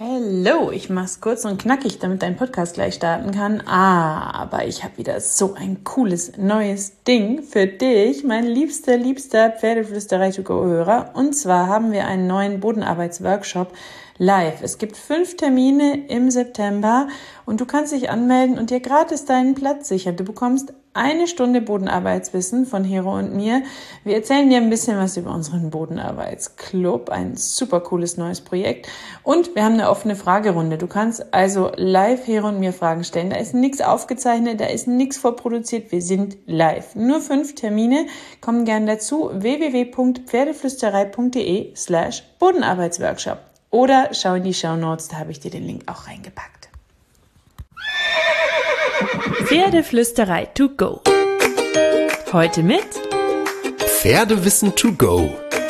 Hallo, ich mach's kurz und knackig, damit dein Podcast gleich starten kann. Aber ich habe wieder so ein cooles neues Ding für dich, mein liebster Pferdeflüsterei-to-go-Hörer. Und zwar haben wir einen neuen Bodenarbeitsworkshop live. Es gibt 5 Termine im September und du kannst dich anmelden und dir gratis deinen Platz sichern. Du bekommst 1 Stunde Bodenarbeitswissen von Hero und mir. Wir erzählen dir ein bisschen was über unseren Bodenarbeitsclub, ein super cooles neues Projekt. Und wir haben eine offene Fragerunde. Du kannst also live Hero und mir Fragen stellen. Da ist nichts aufgezeichnet, da ist nichts vorproduziert. Wir sind live. Nur 5 Termine. Kommen gern dazu. www.pferdeflüsterei.de/Bodenarbeitsworkshop. Oder schau in die Shownotes, da habe ich dir den Link auch reingepackt. Pferdeflüsterei to go. Heute mit Pferdewissen to go.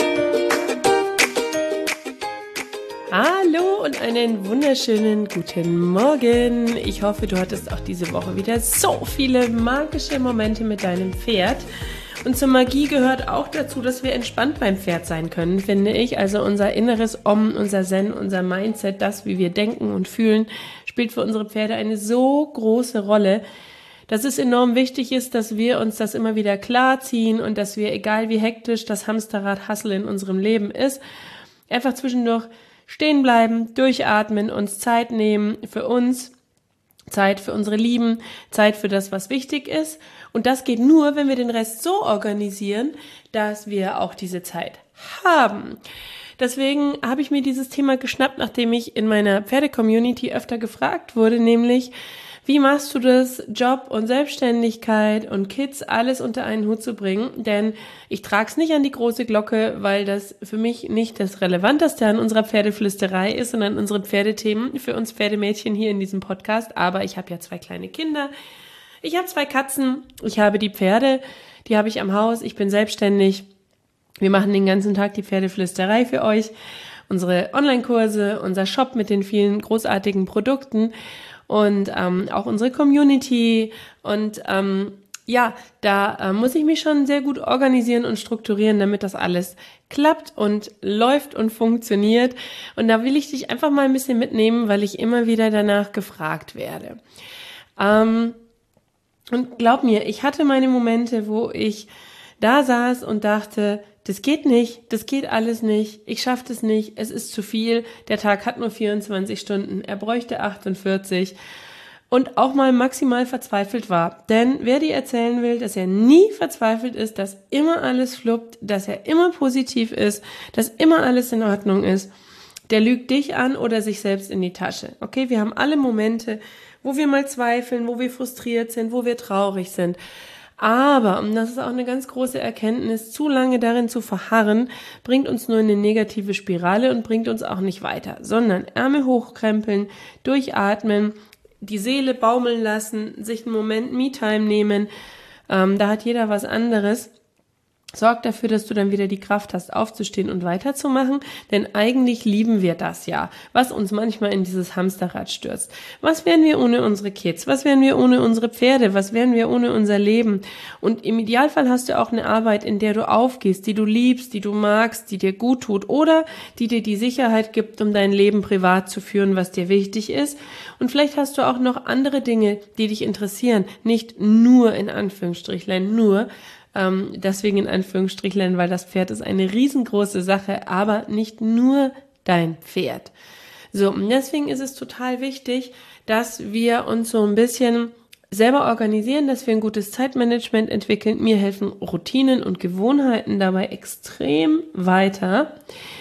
Hallo und einen wunderschönen guten Morgen. Ich hoffe, du hattest auch diese Woche wieder so viele magische Momente mit deinem Pferd. Und zur Magie gehört auch dazu, dass wir entspannt beim Pferd sein können, finde ich. Also unser inneres Om, unser Zen, unser Mindset, das, wie wir denken und fühlen, spielt für unsere Pferde eine so große Rolle, dass es enorm wichtig ist, dass wir uns das immer wieder klarziehen und dass wir, egal wie hektisch das Hamsterrad-Hustle in unserem Leben ist, einfach zwischendurch stehen bleiben, durchatmen, uns Zeit nehmen für uns, Zeit für unsere Lieben, Zeit für das, was wichtig ist. Und das geht nur, wenn wir den Rest so organisieren, dass wir auch diese Zeit haben. Deswegen habe ich mir dieses Thema geschnappt, nachdem ich in meiner Pferde-Community öfter gefragt wurde, nämlich, wie machst du das, Job und Selbstständigkeit und Kids alles unter einen Hut zu bringen? Denn ich trage es nicht an die große Glocke, weil das für mich nicht das Relevanteste an unserer Pferdeflüsterei ist, sondern unsere Pferdethemen für uns Pferdemädchen hier in diesem Podcast. Aber ich habe ja 2 kleine Kinder, ich habe 2 Katzen, ich habe die Pferde, die habe ich am Haus, ich bin selbstständig. Wir machen den ganzen Tag die Pferdeflüsterei für euch, unsere Online-Kurse, unser Shop mit den vielen großartigen Produkten. Und auch unsere Community und da muss ich mich schon sehr gut organisieren und strukturieren, damit das alles klappt und läuft und funktioniert. Und da will ich dich einfach mal ein bisschen mitnehmen, weil ich immer wieder danach gefragt werde. Und glaub mir, ich hatte meine Momente, wo ich da saß und dachte, das geht nicht, das geht alles nicht, ich schaffe das nicht, es ist zu viel, der Tag hat nur 24 Stunden, er bräuchte 48 und auch mal maximal verzweifelt war. Denn wer dir erzählen will, dass er nie verzweifelt ist, dass immer alles fluppt, dass er immer positiv ist, dass immer alles in Ordnung ist, der lügt dich an oder sich selbst in die Tasche. Okay, wir haben alle Momente, wo wir mal zweifeln, wo wir frustriert sind, wo wir traurig sind. Aber, und das ist auch eine ganz große Erkenntnis, zu lange darin zu verharren, bringt uns nur in eine negative Spirale und bringt uns auch nicht weiter, sondern Ärmel hochkrempeln, durchatmen, die Seele baumeln lassen, sich einen Moment Me-Time nehmen, da hat jeder was anderes. Sorg dafür, dass du dann wieder die Kraft hast, aufzustehen und weiterzumachen, denn eigentlich lieben wir das ja, was uns manchmal in dieses Hamsterrad stürzt. Was wären wir ohne unsere Kids? Was wären wir ohne unsere Pferde? Was wären wir ohne unser Leben? Und im Idealfall hast du auch eine Arbeit, in der du aufgehst, die du liebst, die du magst, die dir gut tut oder die dir die Sicherheit gibt, um dein Leben privat zu führen, was dir wichtig ist. Und vielleicht hast du auch noch andere Dinge, die dich interessieren, nicht nur in Anführungsstrichlein, deswegen in Anführungsstrichlein, weil das Pferd ist eine riesengroße Sache, aber nicht nur dein Pferd. So, und deswegen ist es total wichtig, dass wir uns so ein bisschen selber organisieren, dass wir ein gutes Zeitmanagement entwickeln. Mir helfen Routinen und Gewohnheiten dabei extrem weiter.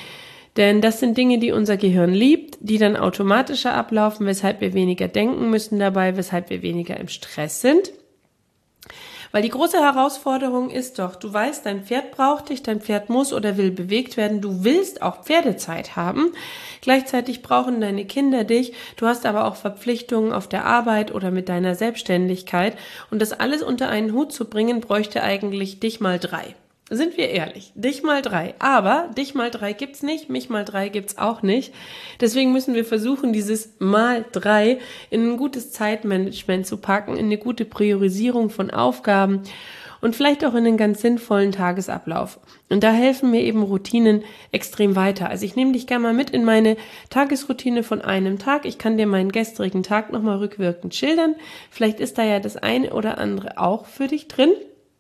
Denn das sind Dinge, die unser Gehirn liebt, die dann automatischer ablaufen, weshalb wir weniger denken müssen dabei, weshalb wir weniger im Stress sind. Weil die große Herausforderung ist doch, du weißt, dein Pferd braucht dich, dein Pferd muss oder will bewegt werden, du willst auch Pferdezeit haben, gleichzeitig brauchen deine Kinder dich, du hast aber auch Verpflichtungen auf der Arbeit oder mit deiner Selbstständigkeit und das alles unter einen Hut zu bringen, bräuchte eigentlich dich mal 3. Sind wir ehrlich, dich mal 3. Aber dich mal 3 gibt's nicht, mich mal 3 gibt's auch nicht. Deswegen müssen wir versuchen, dieses mal 3 in ein gutes Zeitmanagement zu packen, in eine gute Priorisierung von Aufgaben und vielleicht auch in einen ganz sinnvollen Tagesablauf. Und da helfen mir eben Routinen extrem weiter. Also ich nehme dich gerne mal mit in meine Tagesroutine von einem Tag. Ich kann dir meinen gestrigen Tag nochmal rückwirkend schildern. Vielleicht ist da ja das eine oder andere auch für dich drin.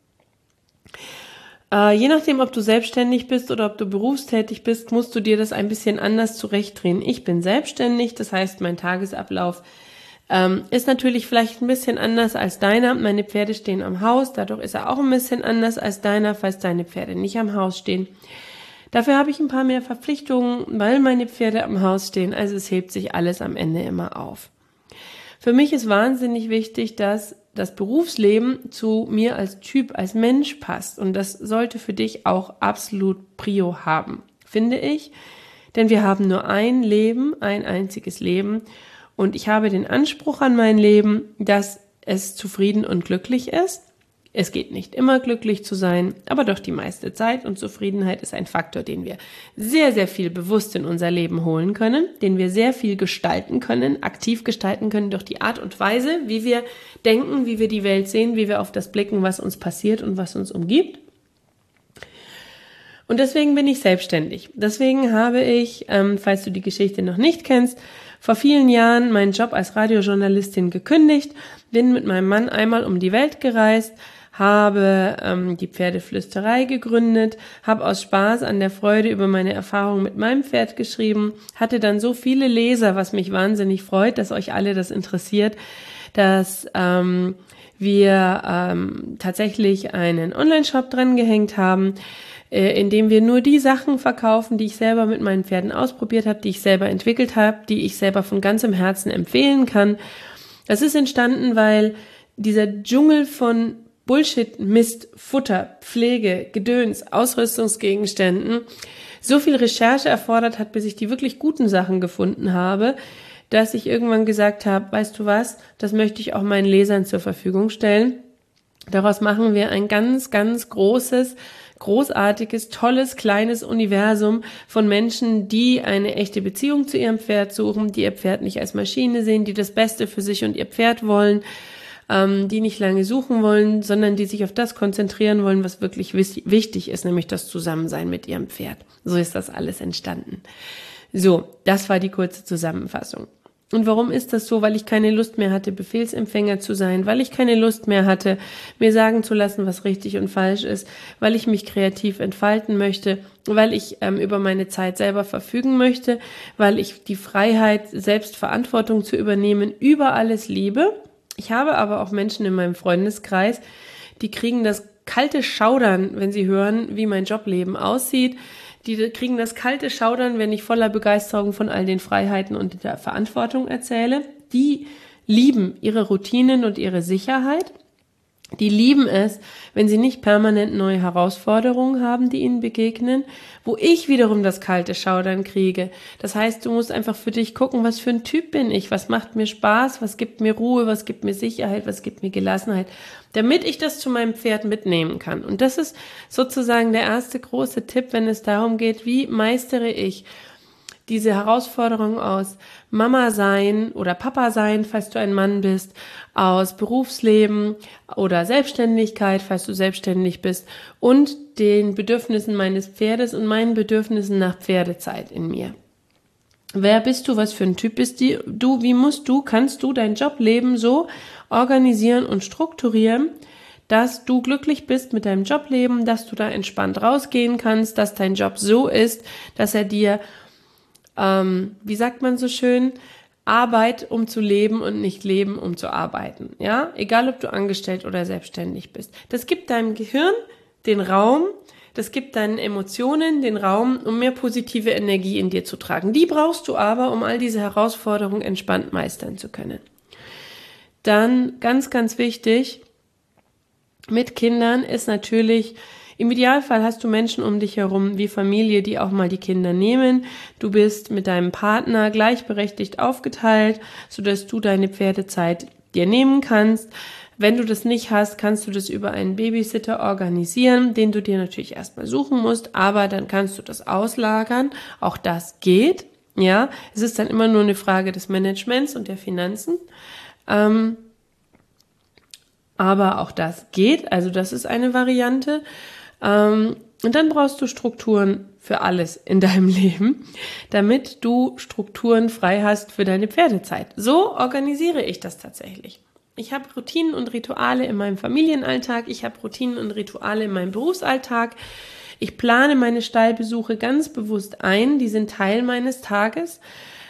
Je nachdem, ob du selbstständig bist oder ob du berufstätig bist, musst du dir das ein bisschen anders zurechtdrehen. Ich bin selbstständig, das heißt, mein Tagesablauf ist natürlich vielleicht ein bisschen anders als deiner. Meine Pferde stehen am Haus, dadurch ist er auch ein bisschen anders als deiner, falls deine Pferde nicht am Haus stehen. Dafür habe ich ein paar mehr Verpflichtungen, weil meine Pferde am Haus stehen, also es hebt sich alles am Ende immer auf. Für mich ist wahnsinnig wichtig, dass das Berufsleben zu mir als Typ, als Mensch passt. Und das sollte für dich auch absolut Prio haben, finde ich. Denn wir haben nur ein Leben, ein einziges Leben. Und ich habe den Anspruch an mein Leben, dass es zufrieden und glücklich ist. Es geht nicht immer glücklich zu sein, aber doch die meiste Zeit. Und Zufriedenheit ist ein Faktor, den wir sehr, sehr viel bewusst in unser Leben holen können, den wir sehr viel gestalten können, aktiv gestalten können durch die Art und Weise, wie wir denken, wie wir die Welt sehen, wie wir auf das blicken, was uns passiert und was uns umgibt. Und deswegen bin ich selbstständig. Deswegen habe ich, falls du die Geschichte noch nicht kennst, vor vielen Jahren meinen Job als Radiojournalistin gekündigt, bin mit meinem Mann einmal um die Welt gereist, habe die Pferdeflüsterei gegründet, habe aus Spaß an der Freude über meine Erfahrungen mit meinem Pferd geschrieben, hatte dann so viele Leser, was mich wahnsinnig freut, dass euch alle das interessiert, dass wir tatsächlich einen Online-Shop dran gehängt haben, in dem wir nur die Sachen verkaufen, die ich selber mit meinen Pferden ausprobiert habe, die ich selber entwickelt habe, die ich selber von ganzem Herzen empfehlen kann. Das ist entstanden, weil dieser Dschungel von Bullshit, Mist, Futter, Pflege, Gedöns, Ausrüstungsgegenständen so viel Recherche erfordert hat, bis ich die wirklich guten Sachen gefunden habe, dass ich irgendwann gesagt habe, weißt du was, das möchte ich auch meinen Lesern zur Verfügung stellen. Daraus machen wir ein ganz, ganz großes, großartiges, tolles, kleines Universum von Menschen, die eine echte Beziehung zu ihrem Pferd suchen, die ihr Pferd nicht als Maschine sehen, die das Beste für sich und ihr Pferd wollen, die nicht lange suchen wollen, sondern die sich auf das konzentrieren wollen, was wirklich wichtig ist, nämlich das Zusammensein mit ihrem Pferd. So ist das alles entstanden. So, das war die kurze Zusammenfassung. Und warum ist das so? Weil ich keine Lust mehr hatte, Befehlsempfänger zu sein, weil ich keine Lust mehr hatte, mir sagen zu lassen, was richtig und falsch ist, weil ich mich kreativ entfalten möchte, weil ich über meine Zeit selber verfügen möchte, weil ich die Freiheit, selbst Verantwortung zu übernehmen, über alles liebe. Ich habe aber auch Menschen in meinem Freundeskreis, die kriegen das kalte Schaudern, wenn sie hören, wie mein Jobleben aussieht. Die kriegen das kalte Schaudern, wenn ich voller Begeisterung von all den Freiheiten und der Verantwortung erzähle. Die lieben ihre Routinen und ihre Sicherheit. Die lieben es, wenn sie nicht permanent neue Herausforderungen haben, die ihnen begegnen, wo ich wiederum das kalte Schaudern kriege. Das heißt, du musst einfach für dich gucken, was für ein Typ bin ich, was macht mir Spaß, was gibt mir Ruhe, was gibt mir Sicherheit, was gibt mir Gelassenheit, damit ich das zu meinem Pferd mitnehmen kann. Und das ist sozusagen der erste große Tipp, wenn es darum geht, wie meistere ich diese Herausforderung aus Mama sein oder Papa sein, falls du ein Mann bist, aus Berufsleben oder Selbstständigkeit, falls du selbstständig bist, und den Bedürfnissen meines Pferdes und meinen Bedürfnissen nach Pferdezeit in mir. Wer bist du? Was für ein Typ bist du? Wie kannst du dein Jobleben so organisieren und strukturieren, dass du glücklich bist mit deinem Jobleben, dass du da entspannt rausgehen kannst, dass dein Job so ist, dass er dir wie sagt man so schön, Arbeit, um zu leben und nicht Leben, um zu arbeiten. Ja, egal ob du angestellt oder selbstständig bist. Das gibt deinem Gehirn den Raum, das gibt deinen Emotionen den Raum, um mehr positive Energie in dir zu tragen. Die brauchst du aber, um all diese Herausforderungen entspannt meistern zu können. Dann ganz, ganz wichtig, mit Kindern ist natürlich, im Idealfall hast du Menschen um dich herum wie Familie, die auch mal die Kinder nehmen. Du bist mit deinem Partner gleichberechtigt aufgeteilt, sodass du deine Pferdezeit dir nehmen kannst. Wenn du das nicht hast, kannst du das über einen Babysitter organisieren, den du dir natürlich erstmal suchen musst, aber dann kannst du das auslagern. Auch das geht. Ja, es ist dann immer nur eine Frage des Managements und der Finanzen. aber auch das geht, also das ist eine Variante. Und dann brauchst du Strukturen für alles in deinem Leben, damit du Strukturen frei hast für deine Pferdezeit. So organisiere ich das tatsächlich. Ich habe Routinen und Rituale in meinem Familienalltag, ich habe Routinen und Rituale in meinem Berufsalltag. Ich plane meine Stallbesuche ganz bewusst ein, die sind Teil meines Tages.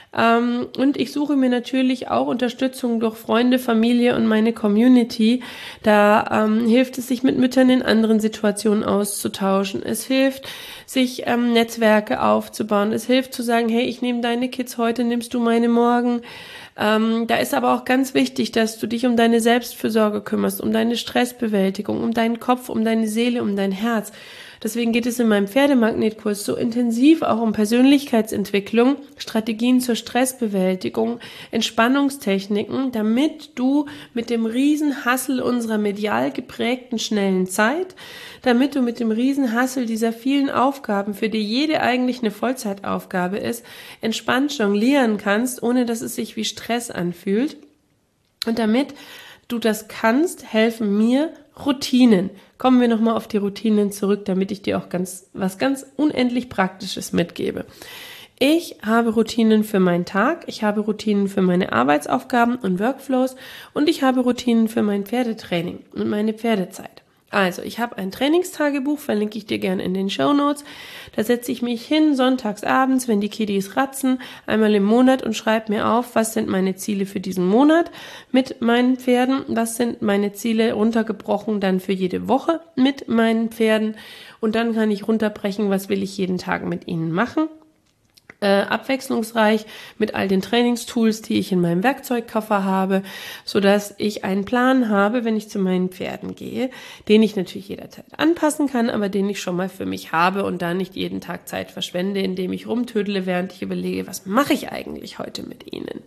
Und ich suche mir natürlich auch Unterstützung durch Freunde, Familie und meine Community. Da hilft es, sich mit Müttern in anderen Situationen auszutauschen. Es hilft, sich Netzwerke aufzubauen. Es hilft zu sagen, hey, ich nehme deine Kids heute, nimmst du meine morgen. Da ist aber auch ganz wichtig, dass du dich um deine Selbstfürsorge kümmerst, um deine Stressbewältigung, um deinen Kopf, um deine Seele, um dein Herz. Deswegen geht es in meinem Pferdemagnetkurs so intensiv auch um Persönlichkeitsentwicklung, Strategien zur Stressbewältigung, Entspannungstechniken, damit du mit dem Riesenhassel unserer medial geprägten schnellen Zeit, damit du mit dem Riesenhassel dieser vielen Aufgaben, für die jede eigentlich eine Vollzeitaufgabe ist, entspannt jonglieren kannst, ohne dass es sich wie Stress anfühlt. Und damit du das kannst, helfen mir Routinen. Kommen wir nochmal auf die Routinen zurück, damit ich dir auch was ganz unendlich Praktisches mitgebe. Ich habe Routinen für meinen Tag, ich habe Routinen für meine Arbeitsaufgaben und Workflows und ich habe Routinen für mein Pferdetraining und meine Pferdezeit. Also, ich habe ein Trainingstagebuch, verlinke ich dir gerne in den Shownotes. Da setze ich mich hin, sonntags abends, wenn die Kiddies ratzen, einmal im Monat und schreibe mir auf, was sind meine Ziele für diesen Monat mit meinen Pferden, was sind meine Ziele runtergebrochen dann für jede Woche mit meinen Pferden und dann kann ich runterbrechen, was will ich jeden Tag mit ihnen machen. Abwechslungsreich mit all den Trainingstools, die ich in meinem Werkzeugkoffer habe, so dass ich einen Plan habe, wenn ich zu meinen Pferden gehe, den ich natürlich jederzeit anpassen kann, aber den ich schon mal für mich habe und da nicht jeden Tag Zeit verschwende, indem ich rumtödele, während ich überlege, was mache ich eigentlich heute mit ihnen.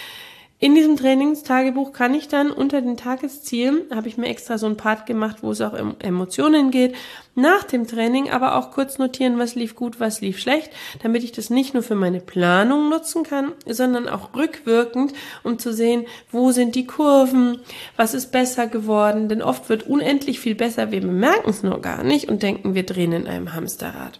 In diesem Trainingstagebuch kann ich dann unter den Tageszielen, habe ich mir extra so einen Part gemacht, wo es auch um Emotionen geht, nach dem Training aber auch kurz notieren, was lief gut, was lief schlecht, damit ich das nicht nur für meine Planung nutzen kann, sondern auch rückwirkend, um zu sehen, wo sind die Kurven, was ist besser geworden, denn oft wird unendlich viel besser, wir bemerken es nur gar nicht und denken, wir drehen in einem Hamsterrad.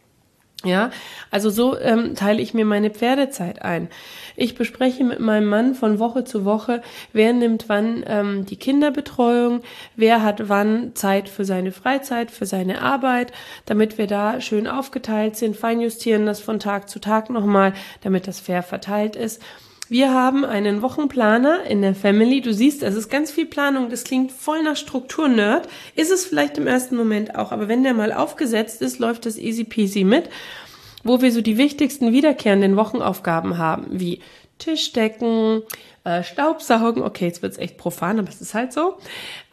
Ja, also so teile ich mir meine Pferdezeit ein. Ich bespreche mit meinem Mann von Woche zu Woche, wer nimmt wann die Kinderbetreuung, wer hat wann Zeit für seine Freizeit, für seine Arbeit, damit wir da schön aufgeteilt sind, feinjustieren das von Tag zu Tag nochmal, damit das fair verteilt ist. Wir haben einen Wochenplaner in der Family. Du siehst, es ist ganz viel Planung. Das klingt voll nach Struktur-Nerd. Ist es vielleicht im ersten Moment auch. Aber wenn der mal aufgesetzt ist, läuft das easy peasy mit. Wo wir so die wichtigsten wiederkehrenden Wochenaufgaben haben, wie Tischdecken, Staubsaugen. Okay, jetzt wird's echt profan, aber es ist halt so.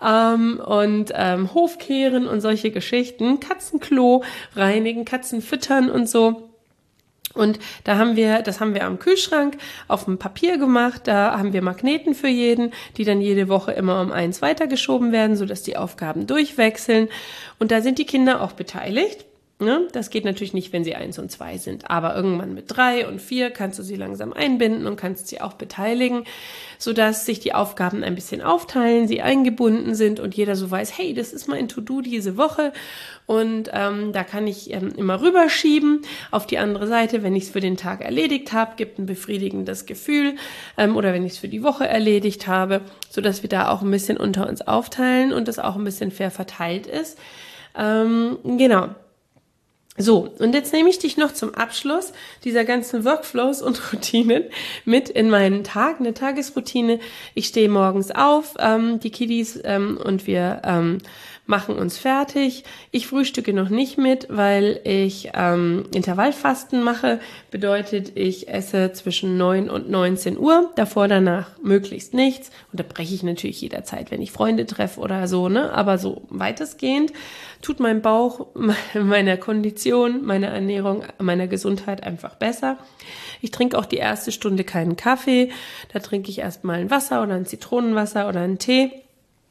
Und Hofkehren und solche Geschichten. Katzenklo reinigen, Katzen füttern und so. Und das haben wir am Kühlschrank auf dem Papier gemacht. Da haben wir Magneten für jeden, die dann jede Woche immer um 1 weitergeschoben werden, sodass die Aufgaben durchwechseln. Und da sind die Kinder auch beteiligt. Ne? Das geht natürlich nicht, wenn sie 1 und 2 sind, aber irgendwann mit 3 und 4 kannst du sie langsam einbinden und kannst sie auch beteiligen, sodass sich die Aufgaben ein bisschen aufteilen, sie eingebunden sind und jeder so weiß, hey, das ist mein To-Do diese Woche und da kann ich immer rüberschieben auf die andere Seite, wenn ich es für den Tag erledigt habe, gibt ein befriedigendes Gefühl oder wenn ich es für die Woche erledigt habe, sodass wir da auch ein bisschen unter uns aufteilen und das auch ein bisschen fair verteilt ist. Genau. So, und jetzt nehme ich dich noch zum Abschluss dieser ganzen Workflows und Routinen mit in meinen Tag, eine Tagesroutine. Ich stehe morgens auf, die Kiddies und wir machen uns fertig. Ich frühstücke noch nicht mit, weil ich Intervallfasten mache. Bedeutet, ich esse zwischen 9 und 19 Uhr, davor, danach möglichst nichts. Unterbreche ich natürlich jederzeit, wenn ich Freunde treffe oder so, ne? Aber so weitestgehend tut mein Bauch, meiner Kondition, meiner Ernährung, meiner Gesundheit einfach besser. Ich trinke auch die erste Stunde keinen Kaffee. Da trinke ich erstmal ein Wasser oder ein Zitronenwasser oder einen Tee.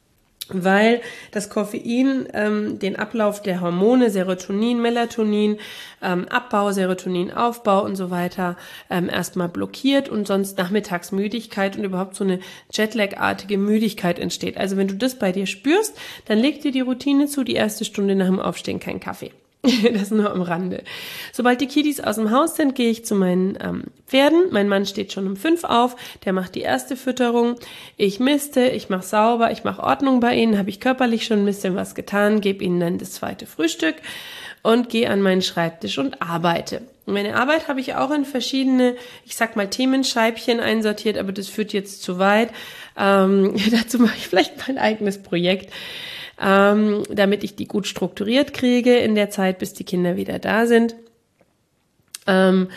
weil das Koffein den Ablauf der Hormone, Serotonin, Melatonin, Abbau, Serotoninaufbau und so weiter erstmal blockiert und sonst Nachmittagsmüdigkeit und überhaupt so eine Jetlag-artige Müdigkeit entsteht. Also wenn du das bei dir spürst, dann leg dir die Routine zu, die erste Stunde nach dem Aufstehen kein Kaffee. Das nur am Rande. Sobald die Kiddies aus dem Haus sind, gehe ich zu meinen Pferden. Mein Mann steht schon um 5 auf, der macht die erste Fütterung. Ich miste, ich mache sauber, ich mache Ordnung bei ihnen, habe ich körperlich schon ein bisschen was getan, gebe ihnen dann das zweite Frühstück und gehe an meinen Schreibtisch und arbeite. Meine Arbeit habe ich auch in verschiedene, ich sag mal Themenscheibchen einsortiert, aber das führt jetzt zu weit. Dazu mache ich vielleicht mal ein eigenes Projekt. Damit ich die gut strukturiert kriege in der Zeit, bis die Kinder wieder da sind. Arbeite.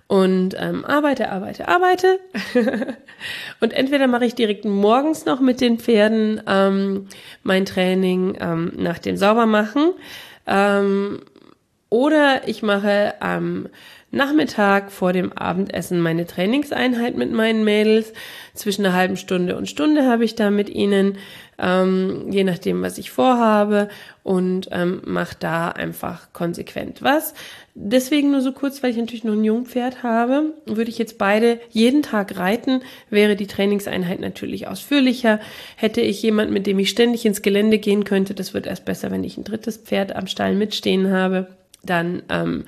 Und entweder mache ich direkt morgens noch mit den Pferden mein Training nach dem Saubermachen oder ich mache am Nachmittag vor dem Abendessen meine Trainingseinheit mit meinen Mädels. Zwischen einer halben Stunde und Stunde habe ich da mit ihnen, je nachdem, was ich vorhabe, und mache da einfach konsequent was. Deswegen nur so kurz, weil ich natürlich noch ein Jungpferd habe, würde ich jetzt beide jeden Tag reiten, wäre die Trainingseinheit natürlich ausführlicher. Hätte ich jemanden, mit dem ich ständig ins Gelände gehen könnte, das wird erst besser, wenn ich ein drittes Pferd am Stall mitstehen habe, dann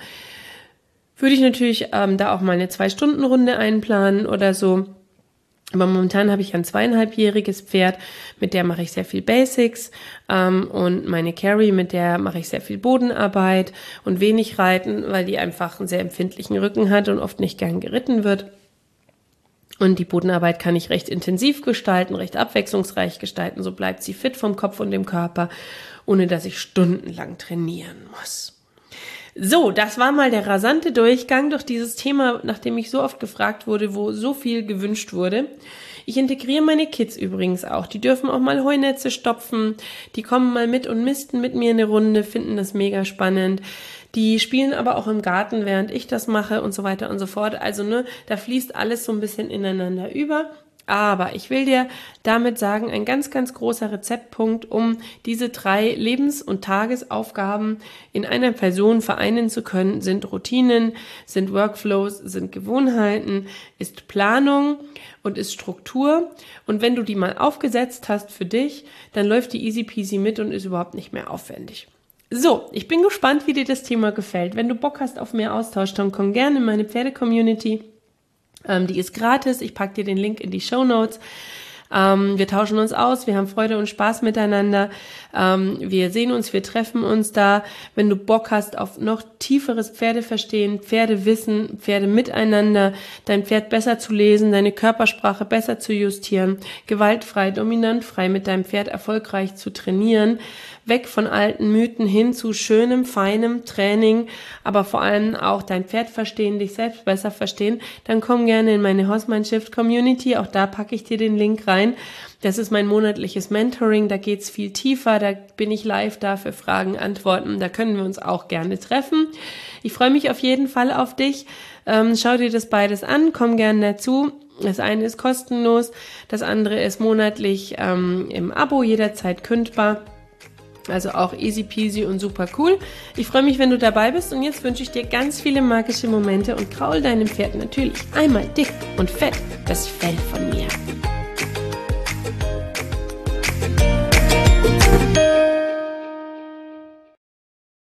würde ich natürlich da auch mal eine 2-Stunden-Runde einplanen oder so. Aber momentan habe ich ein 2,5-jähriges Pferd, mit der mache ich sehr viel Basics und meine Carrie, mit der mache ich sehr viel Bodenarbeit und wenig Reiten, weil die einfach einen sehr empfindlichen Rücken hat und oft nicht gern geritten wird. Und die Bodenarbeit kann ich recht intensiv gestalten, recht abwechslungsreich gestalten, so bleibt sie fit vom Kopf und dem Körper, ohne dass ich stundenlang trainieren muss. So, das war mal der rasante Durchgang durch dieses Thema, nachdem ich so oft gefragt wurde, wo so viel gewünscht wurde. Ich integriere meine Kids übrigens auch. Die dürfen auch mal Heunetze stopfen. Die kommen mal mit und misten mit mir eine Runde, finden das mega spannend. Die spielen aber auch im Garten, während ich das mache und so weiter und so fort. Also da fließt alles so ein bisschen ineinander über. Aber ich will dir damit sagen, ein ganz, ganz großer Rezeptpunkt, um diese 3 Lebens- und Tagesaufgaben in einer Person vereinen zu können, sind Routinen, sind Workflows, sind Gewohnheiten, ist Planung und ist Struktur. Und wenn du die mal aufgesetzt hast für dich, dann läuft die easy peasy mit und ist überhaupt nicht mehr aufwendig. So, ich bin gespannt, wie dir das Thema gefällt. Wenn du Bock hast auf mehr Austausch, dann komm gerne in meine Pferde-Community. Die ist gratis, ich packe dir den Link in die Shownotes. Wir tauschen uns aus, wir haben Freude und Spaß miteinander. Wir sehen uns, wir treffen uns da. Wenn du Bock hast auf noch tieferes Pferdeverstehen, Pferdewissen, Pferde miteinander, dein Pferd besser zu lesen, deine Körpersprache besser zu justieren, gewaltfrei, dominantfrei mit deinem Pferd erfolgreich zu trainieren, weg von alten Mythen hin zu schönem, feinem Training, aber vor allem auch dein Pferd verstehen, dich selbst besser verstehen, dann komm gerne in meine Horse Mind Shift Community, auch da packe ich dir den Link rein. Das ist mein monatliches Mentoring, da geht's viel tiefer, da bin ich live da für Fragen, Antworten, da können wir uns auch gerne treffen. Ich freue mich auf jeden Fall auf dich. Schau dir das beides an, komm gerne dazu. Das eine ist kostenlos, das andere ist monatlich im Abo, jederzeit kündbar. Also auch easy peasy und super cool. Ich freue mich, wenn du dabei bist und jetzt wünsche ich dir ganz viele magische Momente und kraul deinem Pferd natürlich einmal dick und fett das Fell von mir.